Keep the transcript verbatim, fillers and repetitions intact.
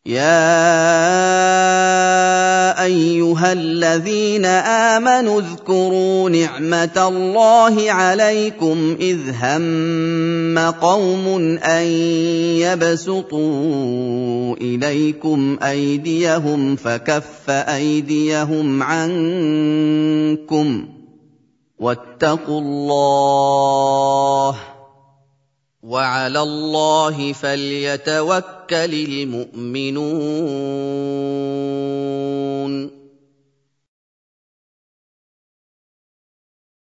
يَا أَيُّهَا الَّذِينَ آمَنُوا اذْكُرُوا نِعْمَةَ اللَّهِ عَلَيْكُمْ إِذْ هَمَّ قَوْمٌ أَن يَبْسُطُوا إِلَيْكُمْ أَيْدِيَهُمْ فَكَفَّ أَيْدِيَهُمْ عَنكُمْ ۖ وَاتَّقُوا اللَّهَ ۚ وَعَلَى اللَّهِ فَلْيَتَوَكَّلِ الْمُؤْمِنُونَ